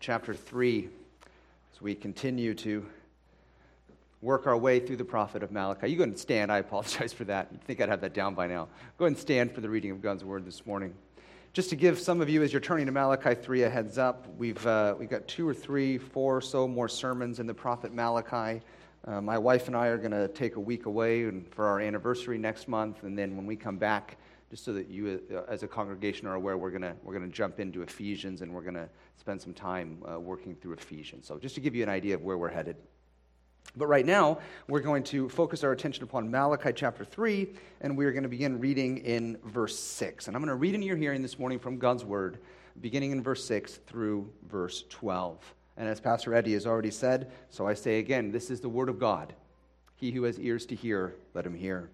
chapter 3, as we continue to work our way through the prophet of Malachi. You go ahead and stand. I apologize for that. You'd think I'd have that down by now. Go ahead and stand for the reading of God's word this morning. Just to give some of you, as you're turning to Malachi 3, a heads up, we've got 2 or 3, 4 or so more sermons in the prophet Malachi. My wife and I are going to take a week away for our anniversary next month, and then when we come back, just so that you as a congregation are aware, we're going to jump into Ephesians, and we're going to spend some time working through Ephesians. So just to give you an idea of where we're headed. But right now, we're going to focus our attention upon Malachi chapter 3, and we're going to begin reading in verse 6. And I'm going to read into your hearing this morning from God's word, beginning in verse 6 through verse 12. And as Pastor Eddie has already said, so I say again, this is the word of God. He who has ears to hear, let him hear.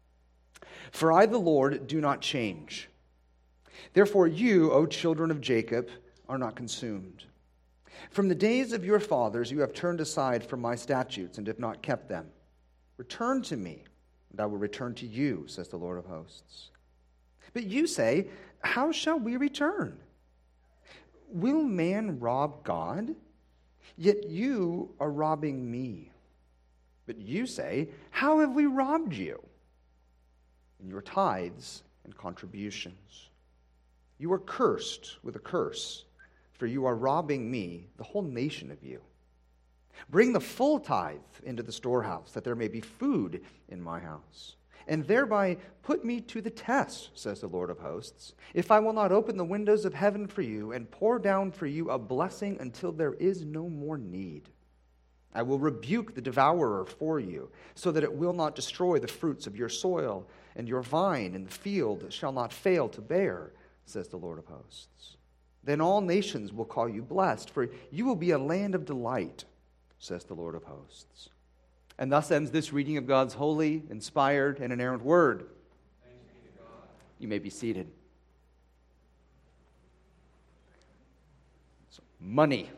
For I, the Lord, do not change. Therefore you, O children of Jacob, are not consumed. From the days of your fathers you have turned aside from my statutes and have not kept them. Return to me, and I will return to you, says the Lord of hosts. But you say, how shall we return? Will man rob God? Yet you are robbing me. But you say, how have we robbed you? In your tithes and contributions. You are cursed with a curse, for you are robbing me, the whole nation of you. Bring the full tithe into the storehouse, that there may be food in my house. And thereby put me to the test, says the Lord of hosts, if I will not open the windows of heaven for you and pour down for you a blessing until there is no more need. I will rebuke the devourer for you, so that it will not destroy the fruits of your soil, and your vine in the field shall not fail to bear, says the Lord of hosts. Then all nations will call you blessed, for you will be a land of delight, says the Lord of hosts. And thus ends this reading of God's holy, inspired, and inerrant word. Thanks be to God. You may be seated. So, money.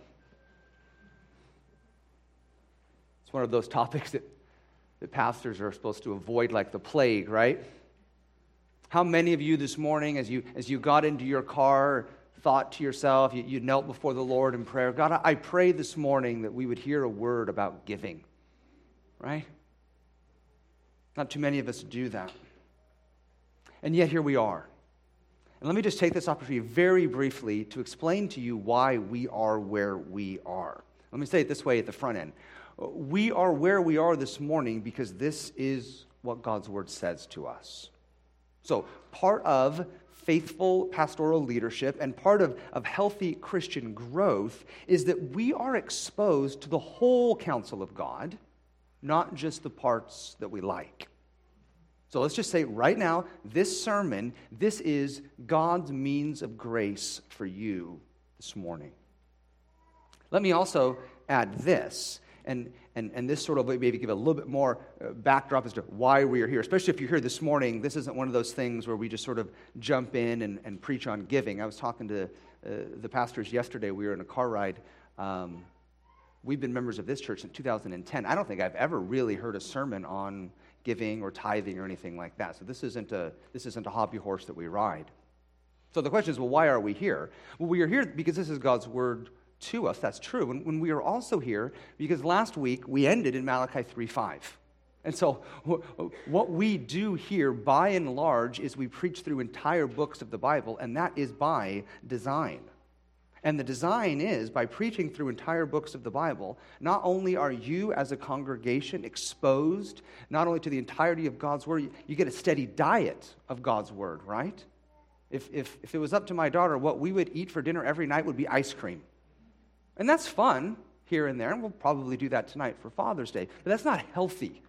It's one of those topics that pastors are supposed to avoid like the plague, right? How many of you this morning, as you got into your car, thought to yourself, you knelt before the Lord in prayer, God, I pray this morning that we would hear a word about giving, right? Not too many of us do that. And yet here we are. And let me just take this opportunity very briefly to explain to you why we are where we are. Let me say it this way at the front end. We are where we are this morning because this is what God's word says to us. So part of faithful pastoral leadership and part of healthy Christian growth is that we are exposed to the whole counsel of God, not just the parts that we like. So let's just say right now, this sermon, this is God's means of grace for you this morning. Let me also add this. And this sort of maybe give a little bit more backdrop as to why we are here. Especially if you're here this morning, this isn't one of those things where we just sort of jump in and preach on giving. I was talking to the pastors yesterday. We were in a car ride. We've been members of this church since 2010. I don't think I've ever really heard a sermon on giving or tithing or anything like that. So this isn't a hobby horse that we ride. So the question is, well, why are we here? Well, we are here because this is God's word to us. That's true. And we are also here because last week we ended in Malachi 3:5. And so what we do here by and large is we preach through entire books of the Bible, and that is by design. And the design is, by preaching through entire books of the Bible, not only are you as a congregation exposed not only to the entirety of God's word, you get a steady diet of God's word, right? If it was up to my daughter, what we would eat for dinner every night would be ice cream. And that's fun here and there, and we'll probably do that tonight for Father's Day. But that's not healthy.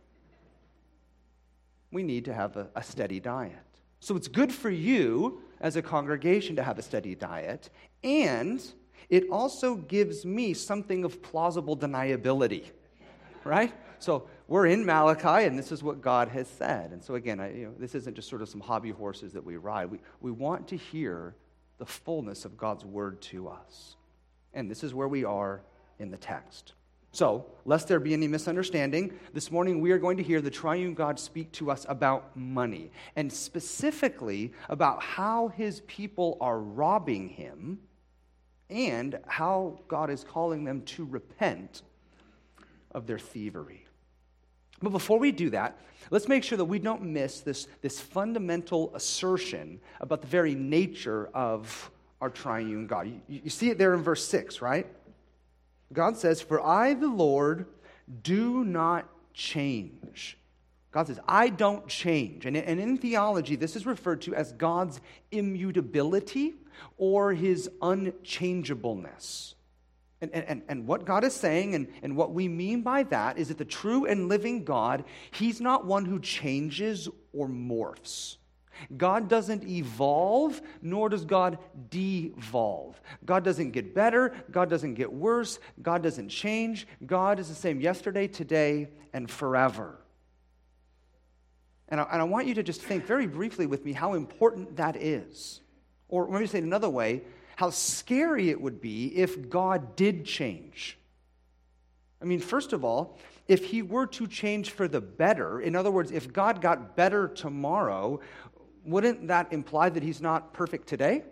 We need to have a steady diet. So it's good for you as a congregation to have a steady diet, and it also gives me something of plausible deniability, right? So we're in Malachi, and this is what God has said. And so again, this isn't just sort of some hobby horses that we ride. We want to hear the fullness of God's word to us. And this is where we are in the text. So, lest there be any misunderstanding, this morning we are going to hear the triune God speak to us about money, and specifically about how his people are robbing him and how God is calling them to repent of their thievery. But before we do that, let's make sure that we don't miss this fundamental assertion about the very nature of our triune God. You see it there in verse 6, right? God says, "For I, the Lord, do not change." God says, I don't change. And in theology, this is referred to as God's immutability or his unchangeableness. And what God is saying and what we mean by that is that the true and living God, he's not one who changes or morphs. God doesn't evolve, nor does God devolve. God doesn't get better. God doesn't get worse. God doesn't change. God is the same yesterday, today, and forever. And I want you to just think very briefly with me how important that is. Or let me say it another way, how scary it would be if God did change. I mean, first of all, if he were to change for the better, in other words, if God got better tomorrow, wouldn't that imply that he's not perfect today?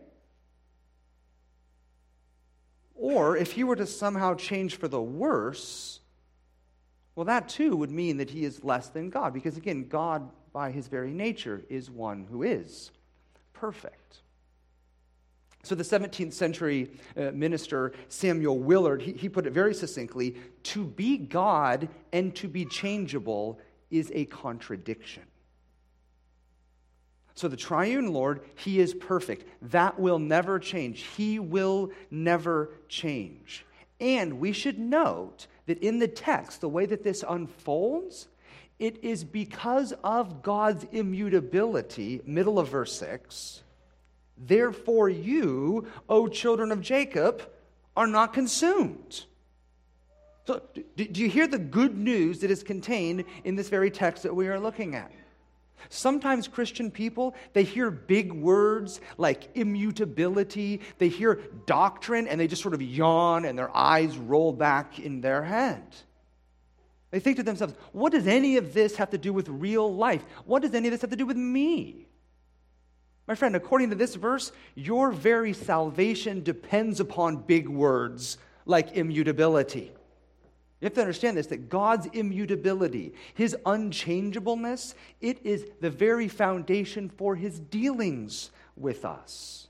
Or if he were to somehow change for the worse, well, that too would mean that he is less than God. Because again, God, by his very nature, is one who is perfect. So the 17th century minister Samuel Willard, he put it very succinctly, to be God and to be changeable is a contradiction. So the triune Lord, he is perfect. That will never change. He will never change. And we should note that in the text, the way that this unfolds, it is because of God's immutability, middle of verse 6, therefore you, O children of Jacob, are not consumed. So do you hear the good news that is contained in this very text that we are looking at? Sometimes Christian people, they hear big words like immutability, they hear doctrine, and they just sort of yawn and their eyes roll back in their head. They think to themselves, what does any of this have to do with real life? What does any of this have to do with me? My friend, according to this verse, your very salvation depends upon big words like immutability. You have to understand this, that God's immutability, his unchangeableness, it is the very foundation for his dealings with us.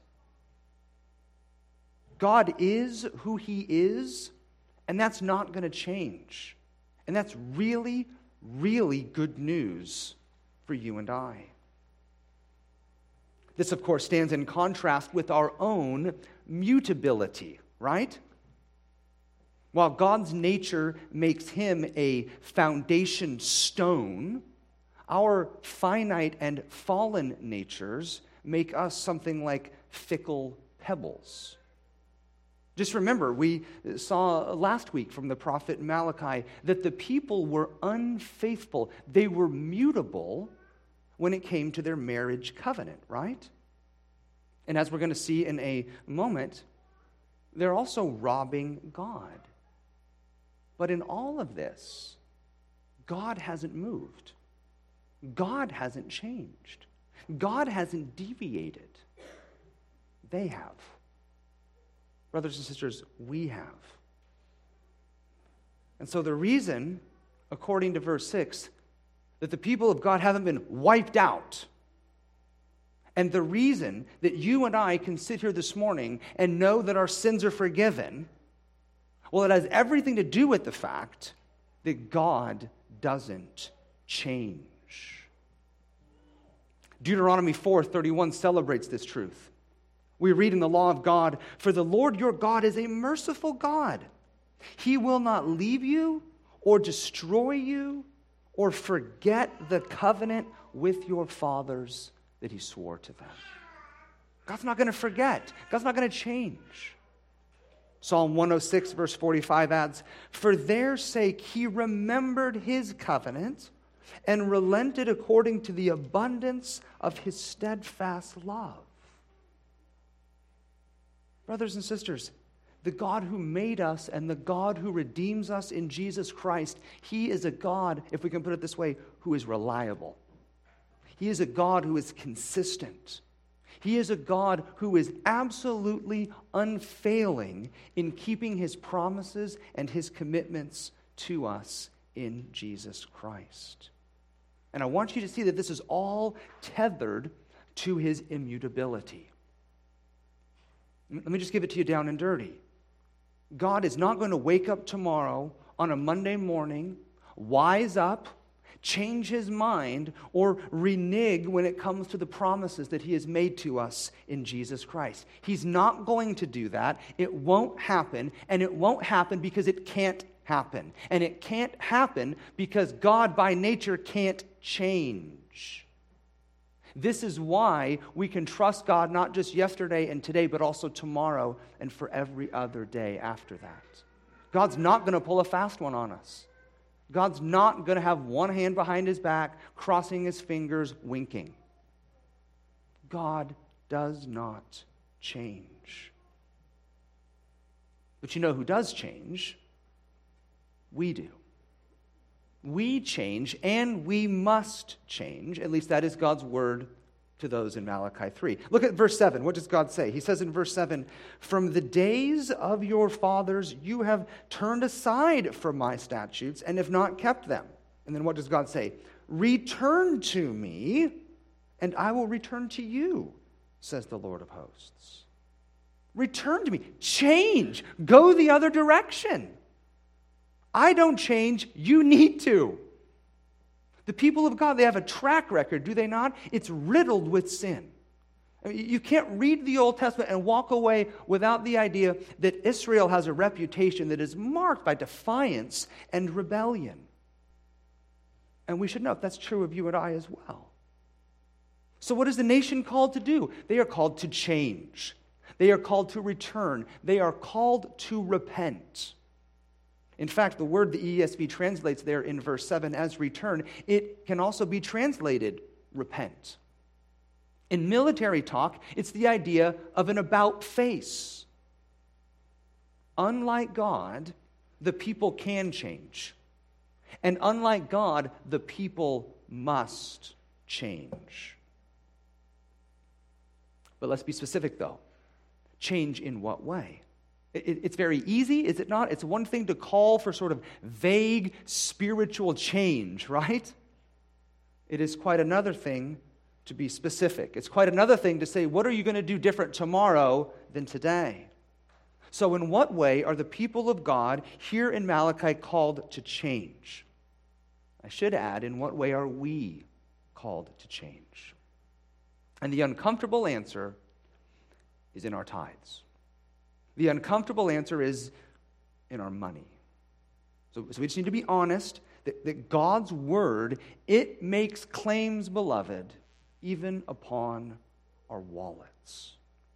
God is who he is, and that's not going to change. And that's really, really good news for you and I. This, of course, stands in contrast with our own mutability, right? While God's nature makes him a foundation stone, our finite and fallen natures make us something like fickle pebbles. Just remember, we saw last week from the prophet Malachi that the people were unfaithful. They were mutable when it came to their marriage covenant, right? And as we're going to see in a moment, they're also robbing God. But in all of this, God hasn't moved. God hasn't changed. God hasn't deviated. They have. Brothers and sisters, we have. And so the reason, according to verse 6, that the people of God haven't been wiped out, and the reason that you and I can sit here this morning and know that our sins are forgiven, well, it has everything to do with the fact that God doesn't change. Deuteronomy 4:31 celebrates this truth. We read in the law of God, "For the Lord your God is a merciful God. He will not leave you or destroy you or forget the covenant with your fathers that he swore to them." God's not going to forget. God's not going to change. Psalm 106, verse 45 adds, "For their sake he remembered his covenant and relented according to the abundance of his steadfast love." Brothers and sisters, the God who made us and the God who redeems us in Jesus Christ, he is a God, if we can put it this way, who is reliable. He is a God who is consistent. He is a God who is absolutely unfailing in keeping his promises and his commitments to us in Jesus Christ. And I want you to see that this is all tethered to his immutability. Let me just give it to you down and dirty. God is not going to wake up tomorrow on a Monday morning, wise up, change his mind, or renege when it comes to the promises that he has made to us in Jesus Christ. He's not going to do that. It won't happen, and it won't happen because it can't happen. And it can't happen because God by nature can't change. This is why we can trust God not just yesterday and today, but also tomorrow and for every other day after that. God's not going to pull a fast one on us. God's not going to have one hand behind his back, crossing his fingers, winking. God does not change. But you know who does change? We do. We change, and we must change. At least that is God's word to those in Malachi 3. Look at verse 7. What does God say? He says in verse 7, "From the days of your fathers you have turned aside from my statutes and have not kept them." And then what does God say? "Return to me, and I will return to you, says the Lord of hosts." Return to me. Change. Go the other direction. I don't change, you need to. The people of God, they have a track record, do they not? It's riddled with sin. I mean, you can't read the Old Testament and walk away without the idea that Israel has a reputation that is marked by defiance and rebellion. And we should know if that's true of you and I as well. So what is the nation called to do? They are called to change. They are called to return. They are called to repent. In fact, the word the ESV translates there in verse 7 as return, it can also be translated repent. In military talk, it's the idea of an about face. Unlike God, the people can change. And unlike God, the people must change. But let's be specific, though. Change in what way? It's very easy, is it not? It's one thing to call for sort of vague spiritual change, right? It is quite another thing to be specific. It's quite another thing to say, what are you going to do different tomorrow than today? So in what way are the people of God here in Malachi called to change? I should add, in what way are we called to change? And the uncomfortable answer is in our tithes. The uncomfortable answer is in our money. So we just need to be honest that God's word, it makes claims, beloved, even upon our wallets.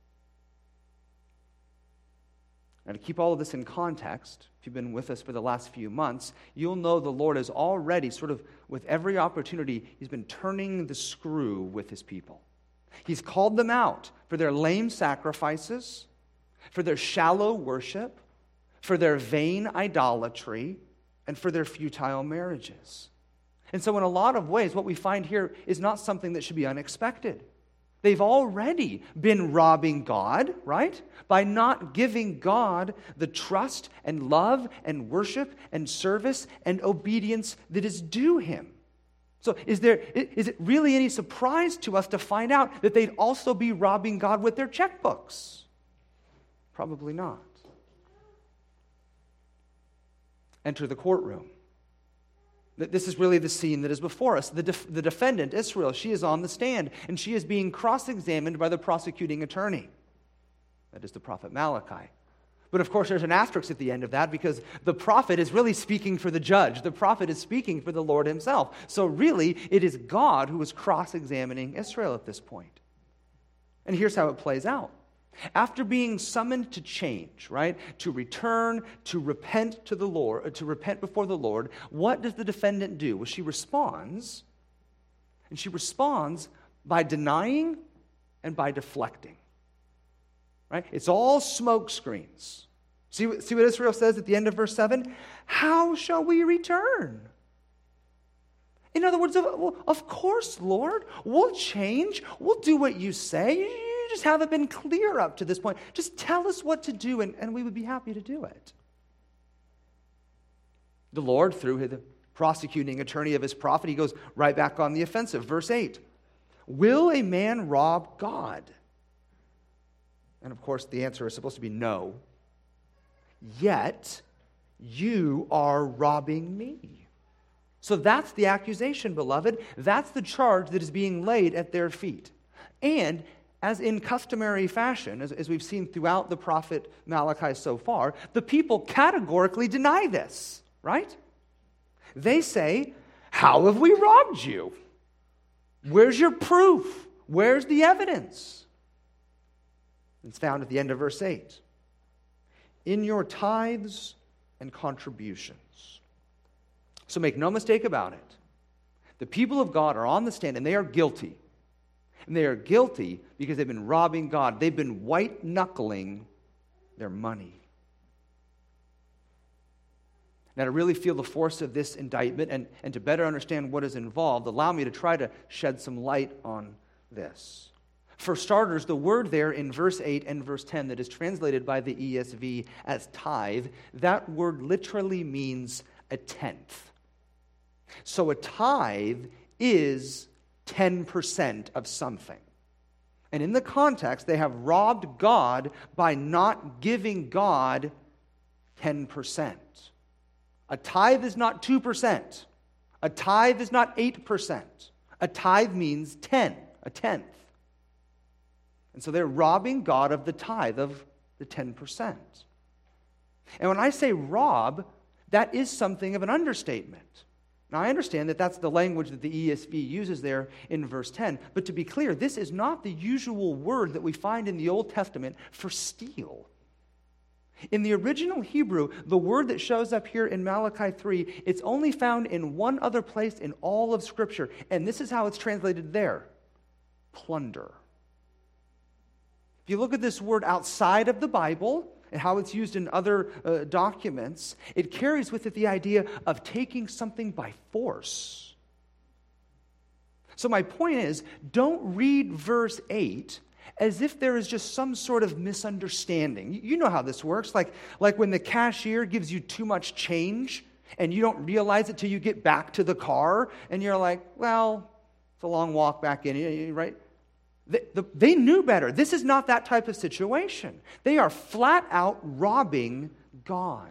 Now, to keep all of this in context, if you've been with us for the last few months, you'll know the Lord has already, sort of with every opportunity, he's been turning the screw with his people. He's called them out for their lame sacrifices, for their shallow worship, for their vain idolatry, and for their futile marriages. And so in a lot of ways, what we find here is not something that should be unexpected. They've already been robbing God, right? By not giving God the trust and love and worship and service and obedience that is due him. So is it really any surprise to us to find out that they'd also be robbing God with their checkbooks? Probably not. Enter the courtroom. This is really the scene that is before us. The defendant, Israel, she is on the stand, and she is being cross-examined by the prosecuting attorney. That is the prophet Malachi. But of course, there's an asterisk at the end of that because the prophet is really speaking for the judge. The prophet is speaking for the Lord himself. So really, it is God who is cross-examining Israel at this point. And here's how it plays out. After being summoned to change, right, to return, to repent to the Lord, to repent before the Lord, what does the defendant do? Well, she responds, and she responds by denying and by deflecting. Right? It's all smoke screens. See what Israel says at the end of verse 7? How shall we return? In other words, of course, Lord, we'll change. We'll do what you say. just haven't been clear up to this point. Just tell us what to do, and we would be happy to do it. The Lord, through the prosecuting attorney of his prophet, he goes right back on the offensive. Verse 8, will a man rob God? And of course, the answer is supposed to be no. Yet, you are robbing me. So that's the accusation, beloved. That's the charge that is being laid at their feet. And as in customary fashion, as we've seen throughout the prophet Malachi so far, the people categorically deny this, right? They say, how have we robbed you? Where's your proof? Where's the evidence? It's found at the end of verse 8. In your tithes and contributions. So make no mistake about it. The people of God are on the stand and they are guilty. And they are guilty because they've been robbing God. They've been white-knuckling their money. Now, to really feel the force of this indictment and to better understand what is involved, allow me to try to shed some light on this. For starters, the word there in verse 8 and verse 10 that is translated by the ESV as tithe, that word literally means a tenth. So a tithe is 10% of something. And in the context, they have robbed God by not giving God 10%. A tithe is not 2%. A tithe is not 8%. A tithe means 10, a tenth. And so they're robbing God of the tithe, of the 10%. And when I say rob, that is something of an understatement. Now, I understand that that's the language that the ESV uses there in verse 10. But to be clear, this is not the usual word that we find in the Old Testament for steal. In the original Hebrew, the word that shows up here in Malachi 3, it's only found in one other place in all of Scripture. And this is how it's translated there: plunder. If you look at this word outside of the Bible and how it's used in other documents, it carries with it the idea of taking something by force. So my point is, don't read verse 8 as if there is just some sort of misunderstanding. You know how this works. Like when the cashier gives you too much change and you don't realize it till you get back to the car and you're like, well, it's a long walk back in, right? They knew better. This is not that type of situation. They are flat out robbing God.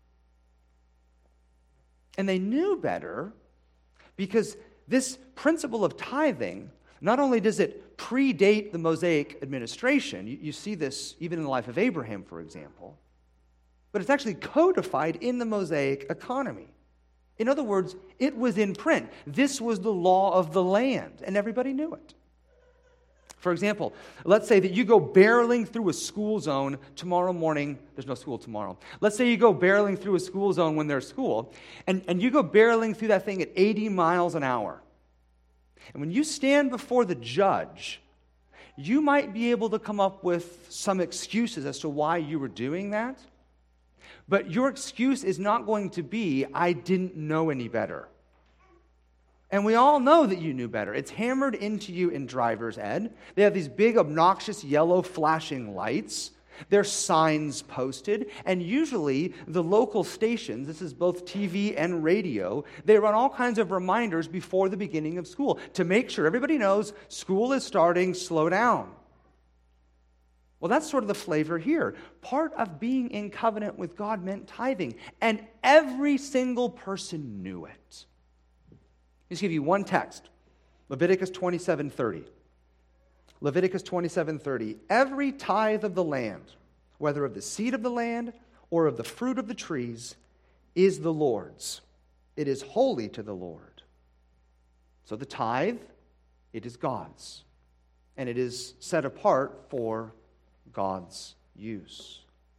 And they knew better because this principle of tithing, not only does it predate the Mosaic administration, you see this even in the life of Abraham, for example, but it's actually codified in the Mosaic economy. In other words, it was in print. This was the law of the land, and everybody knew it. For example, let's say that you go barreling through a school zone tomorrow morning. There's no school tomorrow. Let's say you go barreling through a school zone when there's school, and you go barreling through that thing at 80 miles an hour. And when you stand before the judge, you might be able to come up with some excuses as to why you were doing that. But your excuse is not going to be, I didn't know any better. And we all know that you knew better. It's hammered into you in driver's ed. They have these big, obnoxious, yellow flashing lights. There's signs posted. And usually, the local stations, this is both TV and radio, they run all kinds of reminders before the beginning of school to make sure everybody knows school is starting, slow down. Well, that's sort of the flavor here. Part of being in covenant with God meant tithing. And every single person knew it. Let me give you one text. Leviticus 27:30. Leviticus 27:30. Every tithe of the land, whether of the seed of the land or of the fruit of the trees, is the Lord's. It is holy to the Lord. So the tithe, it is God's. And it is set apart for God's use.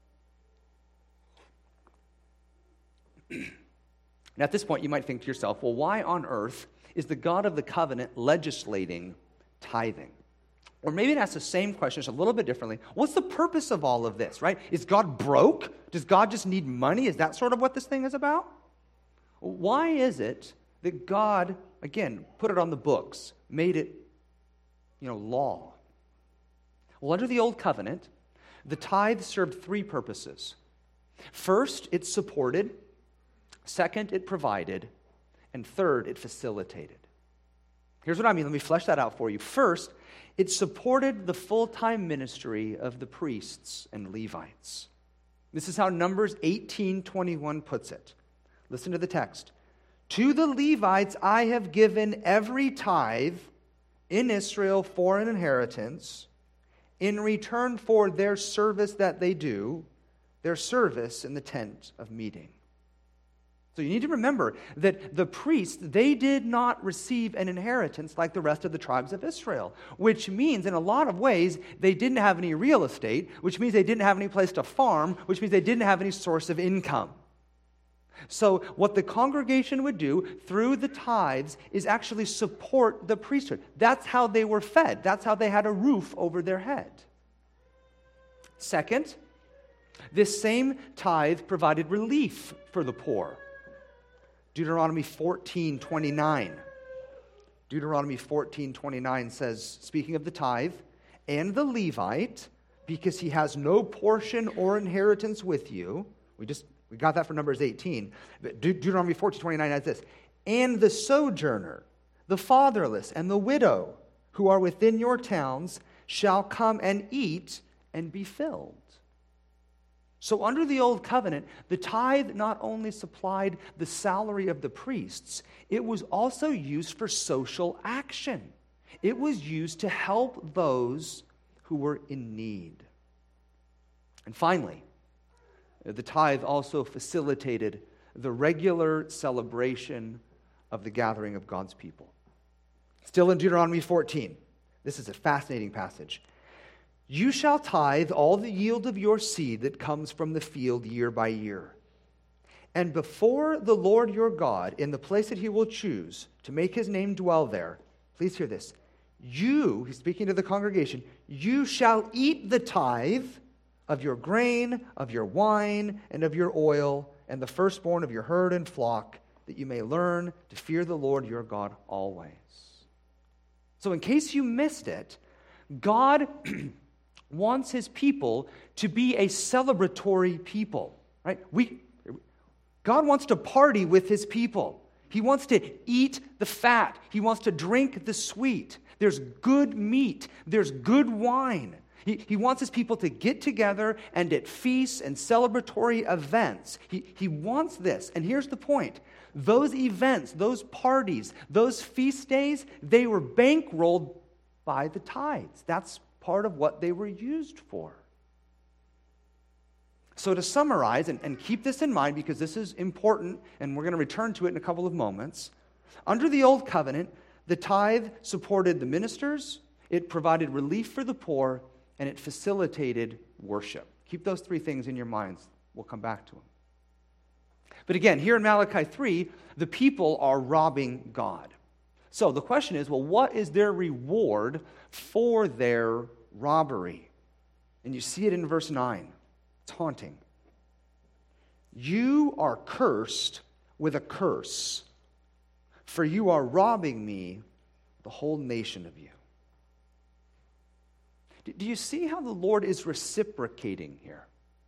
Now, at this point, you might think to yourself, well, why on earth is the God of the covenant legislating tithing? Or maybe ask the same question just a little bit differently. What's the purpose of all of this, right? Is God broke? Does God just need money? Is that sort of what this thing is about? Why is it that God, again, put it on the books, made it, law? Well, under the Old Covenant, the tithe served three purposes. First, it supported. Second, it provided. And third, it facilitated. Here's what I mean. Let me flesh that out for you. First, it supported the full-time ministry of the priests and Levites. This is how Numbers 18:21 puts it. Listen to the text. To the Levites I have given every tithe in Israel for an inheritance in return for their service that they do, their service in the tent of meeting. So you need to remember that the priests, they did not receive an inheritance like the rest of the tribes of Israel, which means in a lot of ways they didn't have any real estate, which means they didn't have any place to farm, which means they didn't have any source of income. So what the congregation would do through the tithes is actually support the priesthood. That's how they were fed. That's how they had a roof over their head. Second, this same tithe provided relief for the poor. Deuteronomy 14:29. Deuteronomy 14:29 says, speaking of the tithe, and the Levite, because he has no portion or inheritance with you. We got that from Numbers 18. But Deuteronomy 14:29 has this, and the sojourner, the fatherless, and the widow who are within your towns shall come and eat and be filled. So under the Old Covenant, the tithe not only supplied the salary of the priests, it was also used for social action. It was used to help those who were in need. And finally, the tithe also facilitated the regular celebration of the gathering of God's people. Still in Deuteronomy 14, this is a fascinating passage. You shall tithe all the yield of your seed that comes from the field year by year. And before the Lord your God, in the place that he will choose to make his name dwell there, please hear this, he's speaking to the congregation, you shall eat the tithe of your grain, of your wine, and of your oil, and the firstborn of your herd and flock, that you may learn to fear the Lord your God always. So in case you missed it, God wants his people to be a celebratory people, right? God wants to party with his people. He wants to eat the fat. He wants to drink the sweet. There's good meat. There's good wine. He wants his people to get together and at feasts and celebratory events. He wants this. And here's the point. Those events, those parties, those feast days, they were bankrolled by the tithes. That's part of what they were used for. So to summarize, and keep this in mind because this is important, and we're going to return to it in a couple of moments. Under the Old Covenant, the tithe supported the ministers, it provided relief for the poor, and it facilitated worship. Keep those three things in your minds. We'll come back to them. But again, here in Malachi 3, the people are robbing God. So the question is, well, what is their reward for their robbery? And you see it in verse 9. It's haunting. You are cursed with a curse, for you are robbing me, the whole nation of you. Do you see how the Lord is reciprocating here?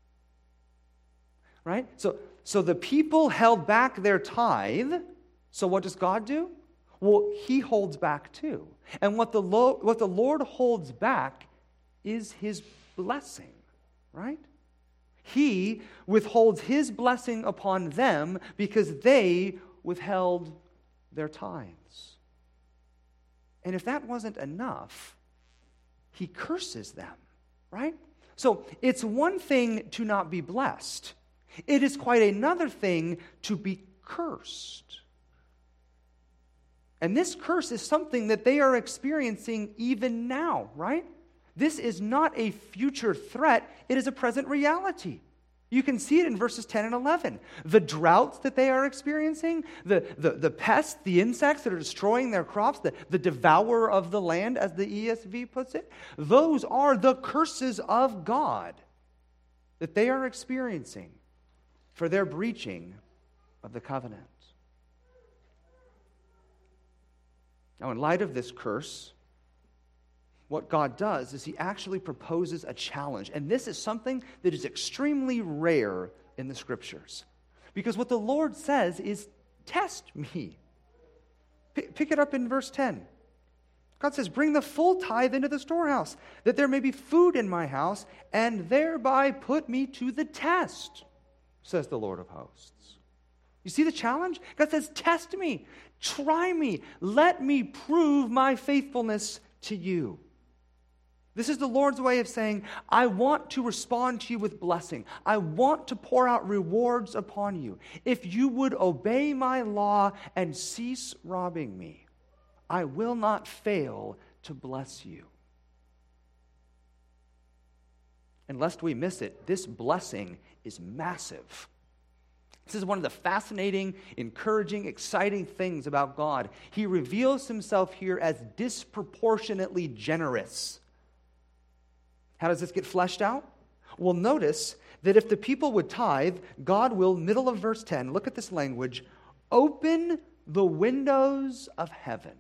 Right? So the people held back their tithe. So what does God do? Well, he holds back too. And what the Lord holds back is his blessing, right? He withholds his blessing upon them because they withheld their tithes. And if that wasn't enough, he curses them, right? So it's one thing to not be blessed. It is quite another thing to be cursed. And this curse is something that they are experiencing even now, right? This is not a future threat. It is a present reality. You can see it in verses 10 and 11. The droughts that they are experiencing, the pests, the insects that are destroying their crops, the devourer of the land, as the ESV puts it, those are the curses of God that they are experiencing for their breaching of the covenant. Now, in light of this curse, what God does is he actually proposes a challenge. And this is something that is extremely rare in the Scriptures. Because what the Lord says is, test me. Pick it up in verse 10. God says, bring the full tithe into the storehouse, that there may be food in my house, and thereby put me to the test, says the Lord of hosts. You see the challenge? God says, test me, try me, let me prove my faithfulness to you. This is the Lord's way of saying, I want to respond to you with blessing. I want to pour out rewards upon you. If you would obey my law and cease robbing me, I will not fail to bless you. And lest we miss it, this blessing is massive. This is one of the fascinating, encouraging, exciting things about God. He reveals himself here as disproportionately generous. How does this get fleshed out? Well, notice that if the people would tithe, God will, middle of verse 10, look at this language, open the windows of heaven.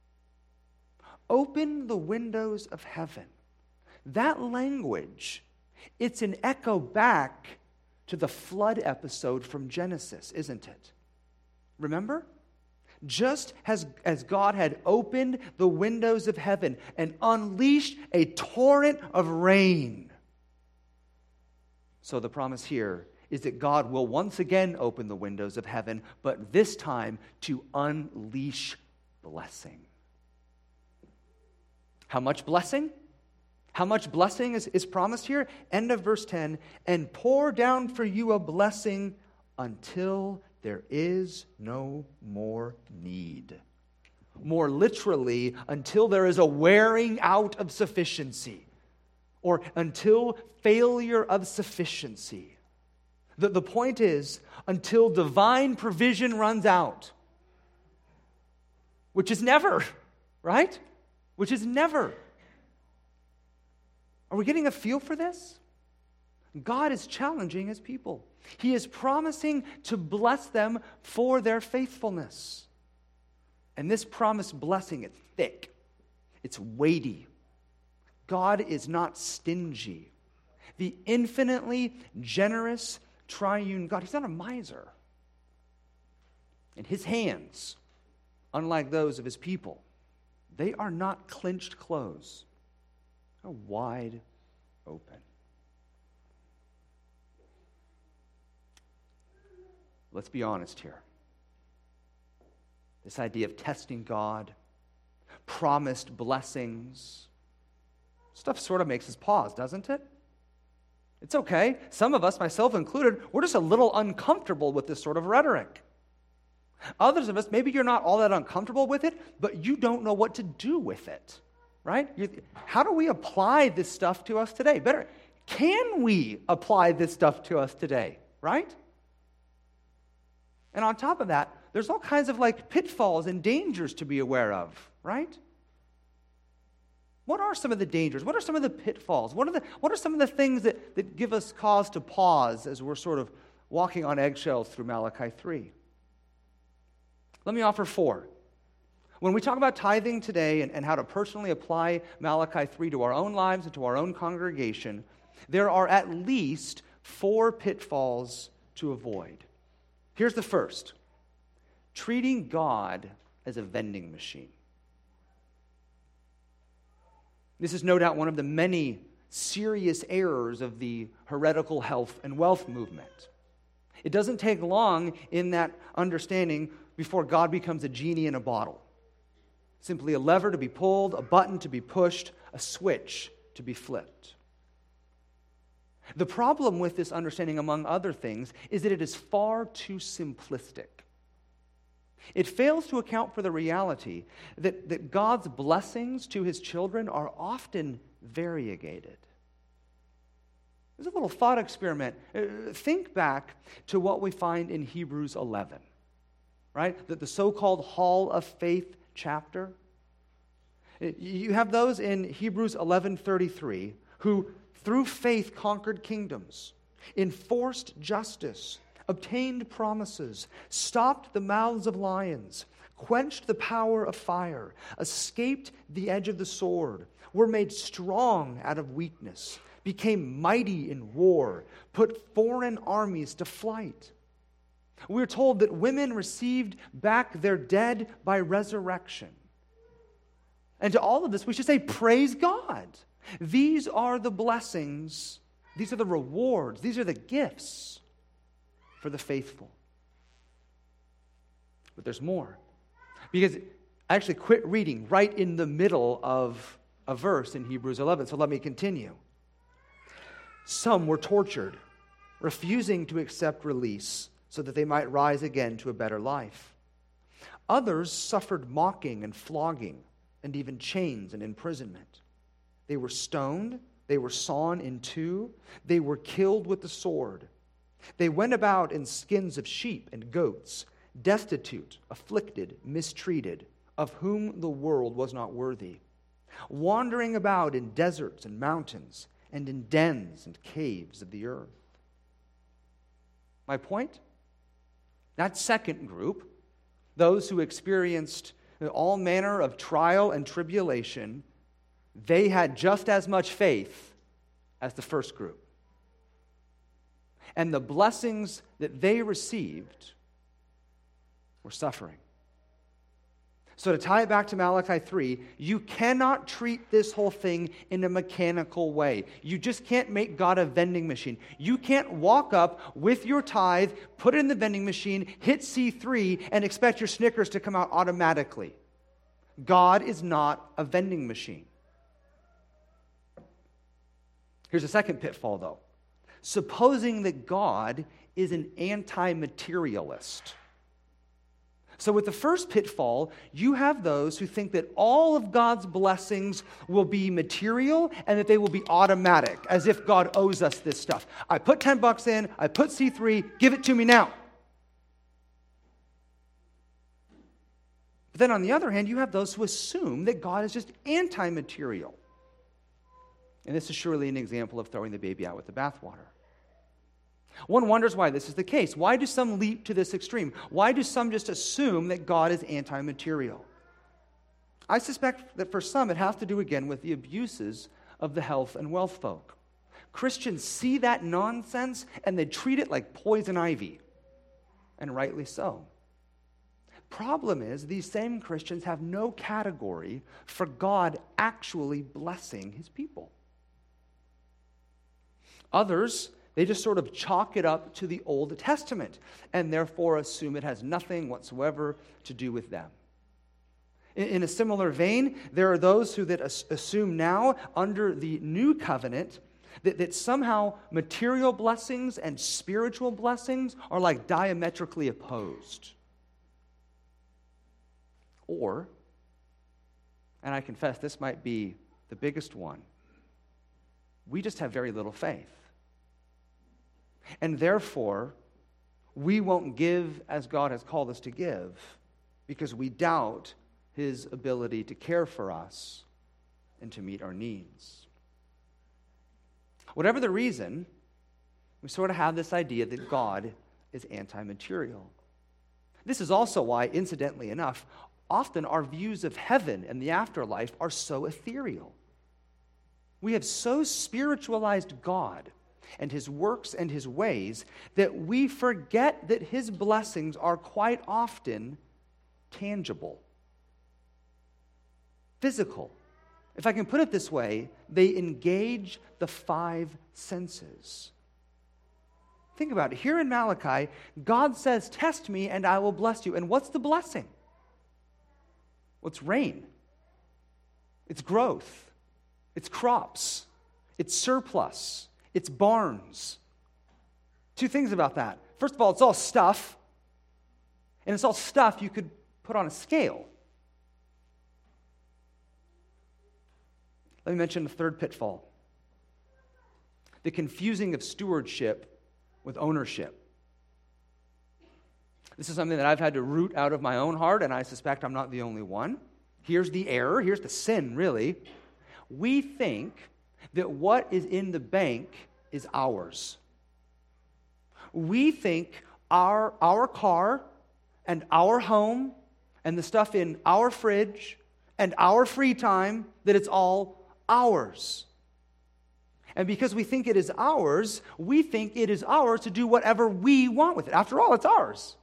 Open the windows of heaven. That language, it's an echo back to the flood episode from Genesis, isn't it? Remember? Just as God had opened the windows of heaven and unleashed a torrent of rain. So the promise here is that God will once again open the windows of heaven, but this time to unleash blessing. How much blessing? How much blessing is promised here? End of verse 10, and pour down for you a blessing until there is no more need. More literally, until there is a wearing out of sufficiency, or until failure of sufficiency. The point is, until divine provision runs out, which is never, right? Which is never. Are we getting a feel for this? God is challenging his people. He is promising to bless them for their faithfulness. And this promised blessing, it's thick. It's weighty. God is not stingy. The infinitely generous triune God, he's not a miser. And his hands, unlike those of his people, they are not clenched close. They're wide open. Let's be honest here. This idea of testing God, promised blessings, stuff sort of makes us pause, doesn't it? It's okay. Some of us, myself included, we're just a little uncomfortable with this sort of rhetoric. Others of us, maybe you're not all that uncomfortable with it, but you don't know what to do with it, right? How do we apply this stuff to us today? Better, can we apply this stuff to us today, right? And on top of that, there's all kinds of pitfalls and dangers to be aware of, right? What are some of the dangers? What are some of the pitfalls? What are some of the things that give us cause to pause as we're sort of walking on eggshells through Malachi 3? Let me offer 4. When we talk about tithing today and how to personally apply Malachi 3 to our own lives and to our own congregation, there are at least 4 pitfalls to avoid. Here's the first: treating God as a vending machine. This is no doubt one of the many serious errors of the heretical health and wealth movement. It doesn't take long in that understanding before God becomes a genie in a bottle. Simply a lever to be pulled, a button to be pushed, a switch to be flipped. The problem with this understanding, among other things, is that it is far too simplistic. It fails to account for the reality that God's blessings to his children are often variegated. There's a little thought experiment. Think back to what we find in Hebrews 11, right? The so-called Hall of Faith chapter. You have those in Hebrews 11:33 who through faith conquered kingdoms, enforced justice, obtained promises, stopped the mouths of lions, quenched the power of fire, escaped the edge of the sword, were made strong out of weakness, became mighty in war, put foreign armies to flight. We're told that women received back their dead by resurrection. And to all of this, we should say, praise God. These are the blessings, these are the rewards, these are the gifts for the faithful. But there's more. Because I actually quit reading right in the middle of a verse in Hebrews 11, so let me continue. Some were tortured, refusing to accept release so that they might rise again to a better life. Others suffered mocking and flogging and even chains and imprisonment. They were stoned, they were sawn in two, they were killed with the sword. They went about in skins of sheep and goats, destitute, afflicted, mistreated, of whom the world was not worthy, wandering about in deserts and mountains and in dens and caves of the earth. My point? That second group, those who experienced all manner of trial and tribulation, they had just as much faith as the first group. And the blessings that they received were suffering. So to tie it back to Malachi 3, you cannot treat this whole thing in a mechanical way. You just can't make God a vending machine. You can't walk up with your tithe, put it in the vending machine, hit C3, and expect your Snickers to come out automatically. God is not a vending machine. Here's a second pitfall, though. Supposing that God is an anti-materialist. So with the first pitfall, you have those who think that all of God's blessings will be material and that they will be automatic, as if God owes us this stuff. I put $10 in, I put C3, give it to me now. But then on the other hand, you have those who assume that God is just anti-material. And this is surely an example of throwing the baby out with the bathwater. One wonders why this is the case. Why do some leap to this extreme? Why do some just assume that God is anti-material? I suspect that for some it has to do again with the abuses of the health and wealth folk. Christians see that nonsense and they treat it like poison ivy, and rightly so. Problem is, these same Christians have no category for God actually blessing his people. Others, they just sort of chalk it up to the Old Testament and therefore assume it has nothing whatsoever to do with them. In a similar vein, there are those who that assume now under the new covenant that somehow material blessings and spiritual blessings are like diametrically opposed. Or, and I confess this might be the biggest one, we just have very little faith. And therefore, we won't give as God has called us to give because we doubt his ability to care for us and to meet our needs. Whatever the reason, we sort of have this idea that God is anti-material. This is also why, incidentally enough, often our views of heaven and the afterlife are so ethereal. We have so spiritualized God and his works and his ways that we forget that his blessings are quite often tangible, physical. If I can put it this way, they engage the five senses. Think about it. Here in Malachi, God says, "Test me and I will bless you." And what's the blessing? Well, it's rain. It's growth. It's crops. It's surplus. It's barns. Two things about that. First of all, it's all stuff. And it's all stuff you could put on a scale. Let me mention the third pitfall. The confusing of stewardship with ownership. This is something that I've had to root out of my own heart, and I suspect I'm not the only one. Here's the error. Here's the sin, really. We think that what is in the bank is ours. We think our car and our home and the stuff in our fridge and our free time, that it's all ours. And because we think it is ours, we think it is ours to do whatever we want with it. After all, it's ours.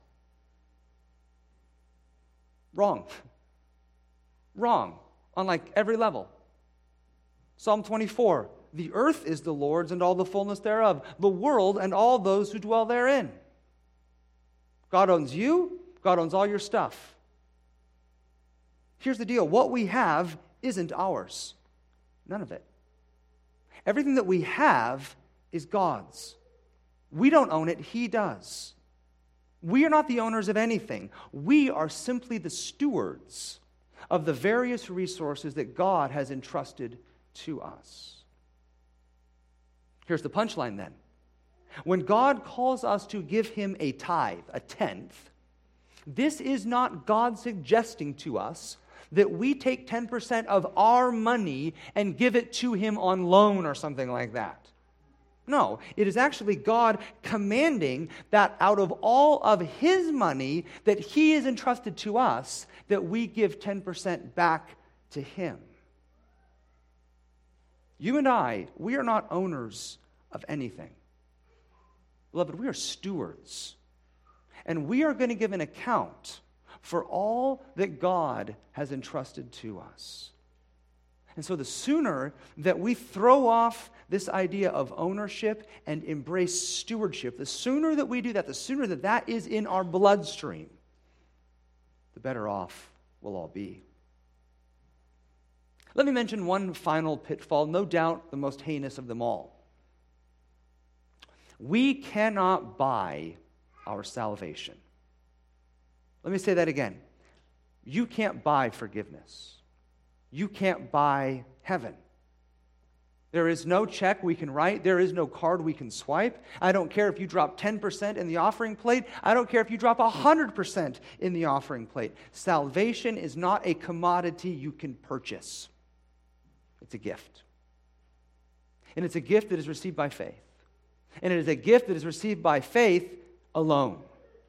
Wrong. Wrong. On like every level. Psalm 24, the earth is the Lord's and all the fullness thereof, the world and all those who dwell therein. God owns you. God owns all your stuff. Here's the deal. What we have isn't ours. None of it. Everything that we have is God's. We don't own it. He does. We are not the owners of anything. We are simply the stewards of the various resources that God has entrusted to us. Here's the punchline then. When God calls us to give him a tithe, a tenth, this is not God suggesting to us that we take 10% of our money and give it to him on loan or something like that. No, it is actually God commanding that out of all of his money that he has entrusted to us, that we give 10% back to him. You and I, we are not owners of anything. Beloved, we are stewards. And we are going to give an account for all that God has entrusted to us. And so the sooner that we throw off this idea of ownership and embrace stewardship, the sooner that we do that, the sooner that that is in our bloodstream, the better off we'll all be. Let me mention one final pitfall, no doubt the most heinous of them all. We cannot buy our salvation. Let me say that again. You can't buy forgiveness. You can't buy heaven. There is no check we can write. There is no card we can swipe. I don't care if you drop 10% in the offering plate. I don't care if you drop 100% in the offering plate. Salvation is not a commodity you can purchase. It's a gift. And it's a gift that is received by faith. And it is a gift that is received by faith alone.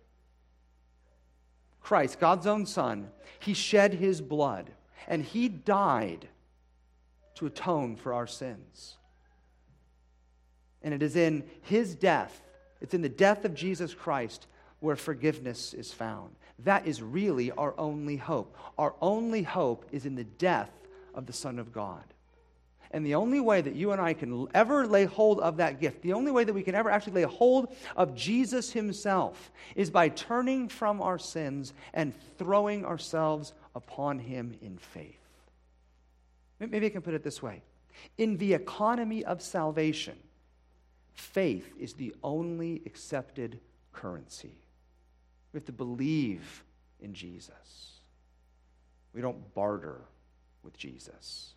Christ, God's own Son, he shed his blood, and he died to atone for our sins. And it is in his death, it's in the death of Jesus Christ, where forgiveness is found. That is really our only hope. Our only hope is in the death of the Son of God. And the only way that you and I can ever lay hold of that gift, the only way that we can ever actually lay hold of Jesus himself, is by turning from our sins and throwing ourselves upon him in faith. Maybe I can put it this way. In the economy of salvation, faith is the only accepted currency. We have to believe in Jesus. We don't barter with Jesus.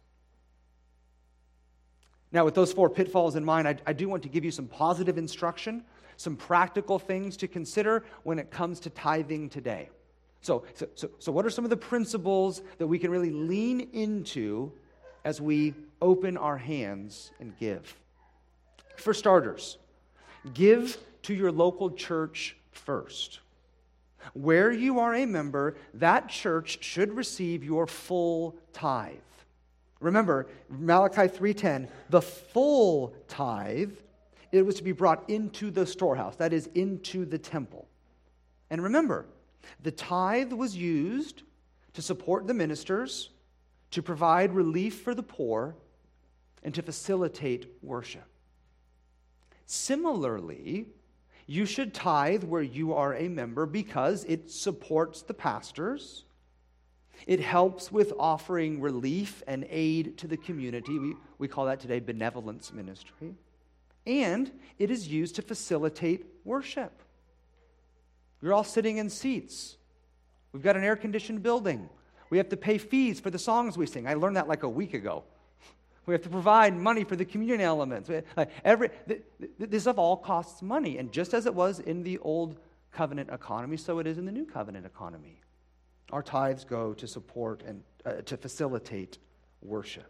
Now, with those 4 pitfalls in mind, I do want to give you some positive instruction, some practical things to consider when it comes to tithing today. So what are some of the principles that we can really lean into as we open our hands and give? For starters, give to your local church first. Where you are a member, that church should receive your full tithe. Remember, Malachi 3:10, the full tithe, it was to be brought into the storehouse, that is, into the temple. And remember, the tithe was used to support the ministers, to provide relief for the poor, and to facilitate worship. Similarly, you should tithe where you are a member because it supports the pastors. It helps with offering relief and aid to the community. We call that today benevolence ministry. And it is used to facilitate worship. You're all sitting in seats. We've got an air-conditioned building. We have to pay fees for the songs we sing. I learned that like a week ago. We have to provide money for the communion elements. This stuff all costs money. And just as it was in the old covenant economy, so it is in the new covenant economy. Our tithes go to support and to facilitate worship.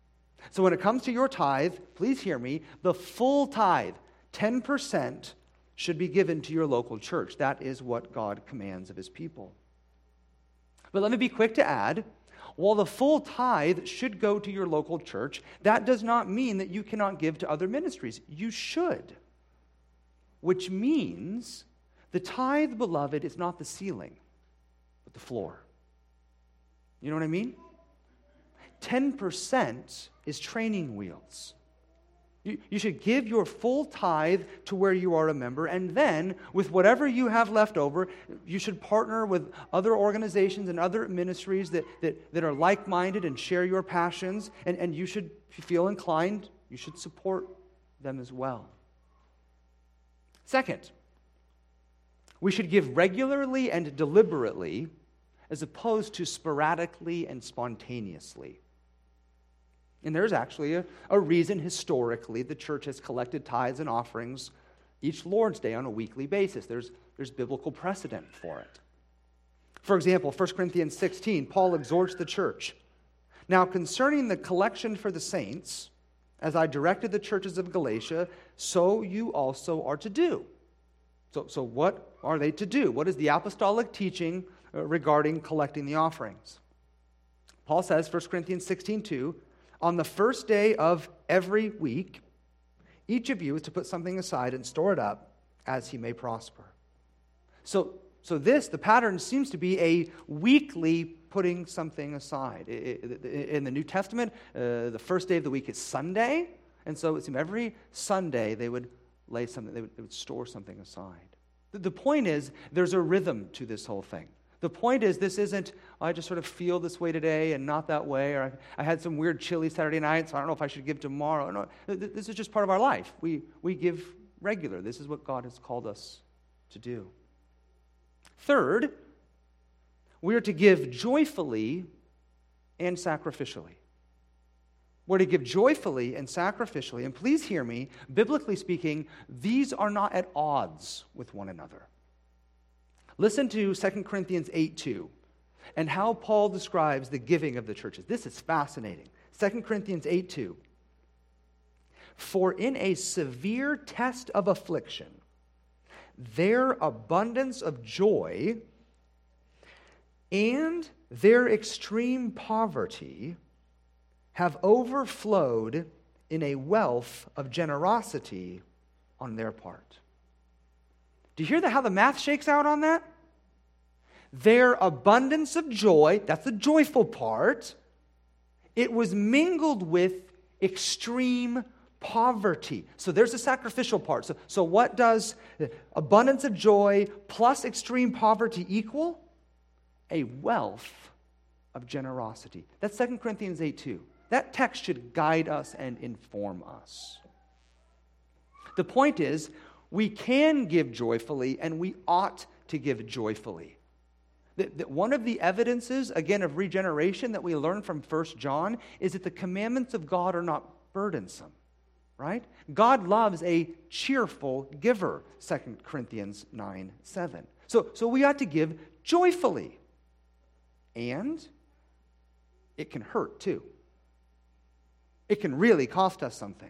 So when it comes to your tithe, please hear me, the full tithe, 10%, should be given to your local church. That is what God commands of his people. But let me be quick to add, while the full tithe should go to your local church, that does not mean that you cannot give to other ministries. You should. Which means the tithe, beloved, is not the ceiling, but the floor. You know what I mean? 10% is training wheels. You should give your full tithe to where you are a member, and then, with whatever you have left over, you should partner with other organizations and other ministries that are like-minded and share your passions, and you should, if you feel inclined, you should support them as well. Second, we should give regularly and deliberately, as opposed to sporadically and spontaneously. And there's actually a reason historically the church has collected tithes and offerings each Lord's Day on a weekly basis. There's biblical precedent for it. For example, 1 Corinthians 16, Paul exhorts the church, "Now concerning the collection for the saints, as I directed the churches of Galatia, so you also are to do." So what are they to do? What is the apostolic teaching regarding collecting the offerings? Paul says, 1 Corinthians 16:2, "On the first day of every week, each of you is to put something aside and store it up as he may prosper." So the pattern seems to be a weekly putting something aside. In the New Testament, the first day of the week is Sunday, and so it seemed every Sunday they would lay something, they would store something aside. The point is, there's a rhythm to this whole thing. The point is, this isn't, I just sort of feel this way today and not that way, or I had some weird chili Saturday night, so I don't know if I should give tomorrow. No, this is just part of our life. We give regular. This is what God has called us to do. Third, we are to give joyfully and sacrificially. We're to give joyfully and sacrificially. And please hear me, biblically speaking, these are not at odds with one another. Listen to 2 Corinthians 8:2 and how Paul describes the giving of the churches. This is fascinating. 2 Corinthians 8:2. "For in a severe test of affliction, their abundance of joy and their extreme poverty have overflowed in a wealth of generosity on their part." Do you hear how the math shakes out on that? Their abundance of joy, that's the joyful part, it was mingled with extreme poverty. So there's the sacrificial part. So what does abundance of joy plus extreme poverty equal? A wealth of generosity. That's 2 Corinthians 8:2. That text should guide us and inform us. The point is, we can give joyfully, and we ought to give joyfully. That one of the evidences, again, of regeneration that we learn from 1 John is that the commandments of God are not burdensome, right? God loves a cheerful giver, 2 Corinthians 9:7. So we ought to give joyfully. And it can hurt too. It can really cost us something.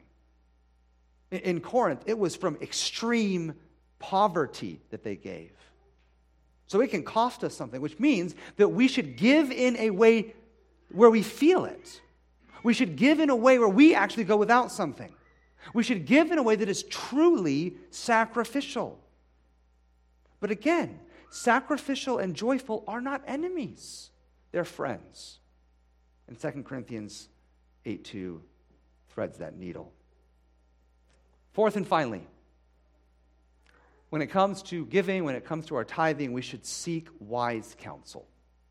In Corinth, it was from extreme poverty that they gave. So it can cost us something, which means that we should give in a way where we feel it. We should give in a way where we actually go without something. We should give in a way that is truly sacrificial. But again, sacrificial and joyful are not enemies. They're friends. And 2 Corinthians 8:2 threads that needle. Fourth and finally, when it comes to giving, when it comes to our tithing, we should seek wise counsel.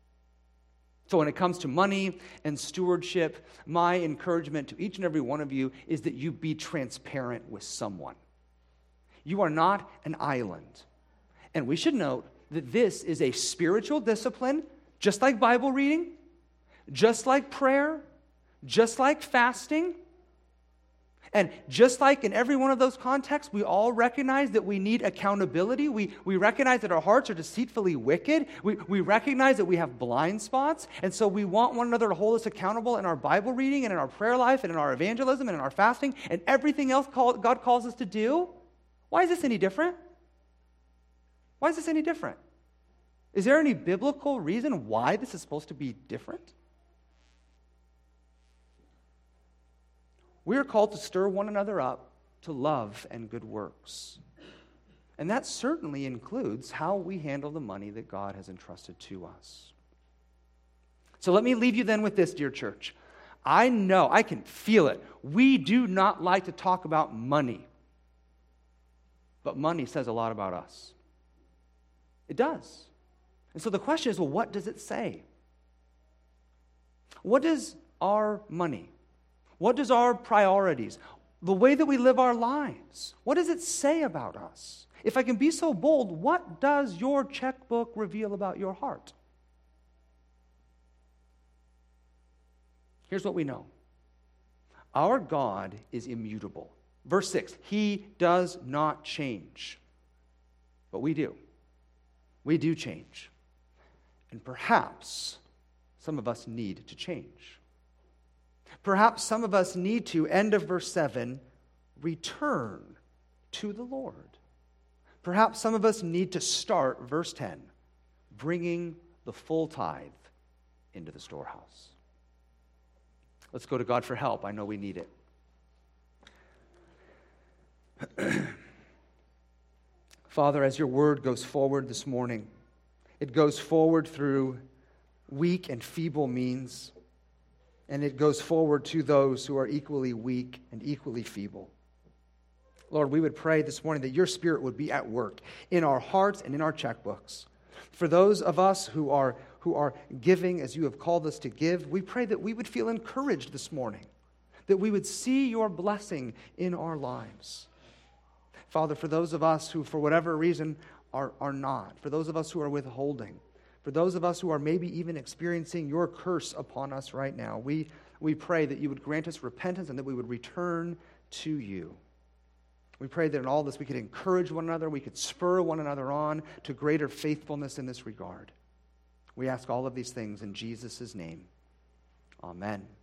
So when it comes to money and stewardship, my encouragement to each and every one of you is that you be transparent with someone. You are not an island. And we should note that this is a spiritual discipline, just like Bible reading, just like prayer, just like fasting. And just like in every one of those contexts, we all recognize that we need accountability. We recognize that our hearts are deceitfully wicked. We recognize that we have blind spots. And so we want one another to hold us accountable in our Bible reading and in our prayer life and in our evangelism and in our fasting and everything else God calls us to do. Why is this any different? Why is this any different? Is there any biblical reason why this is supposed to be different? We are called to stir one another up to love and good works. And that certainly includes how we handle the money that God has entrusted to us. So let me leave you then with this, dear church. I know, I can feel it. We do not like to talk about money. But money says a lot about us. It does. And so the question is, well, what does it say? What does our money, what does our priorities, the way that we live our lives, what does it say about us? If I can be so bold, what does your checkbook reveal about your heart? Here's what we know. Our God is immutable. Verse 6, He does not change. But we do. We do change. And perhaps some of us need to change. Perhaps some of us need to, end of verse 7, return to the Lord. Perhaps some of us need to start, verse 10, bringing the full tithe into the storehouse. Let's go to God for help. I know we need it. Father, as your word goes forward this morning, it goes forward through weak and feeble means, and it goes forward to those who are equally weak and equally feeble. Lord, we would pray this morning that your Spirit would be at work in our hearts and in our checkbooks. For those of us who are giving as you have called us to give, we pray that we would feel encouraged this morning, that we would see your blessing in our lives. Father, for those of us who, for whatever reason, are not, for those of us who are withholding, for those of us who are maybe even experiencing your curse upon us right now, we pray that you would grant us repentance and that we would return to you. We pray that in all this we could encourage one another, we could spur one another on to greater faithfulness in this regard. We ask all of these things in Jesus' name. Amen.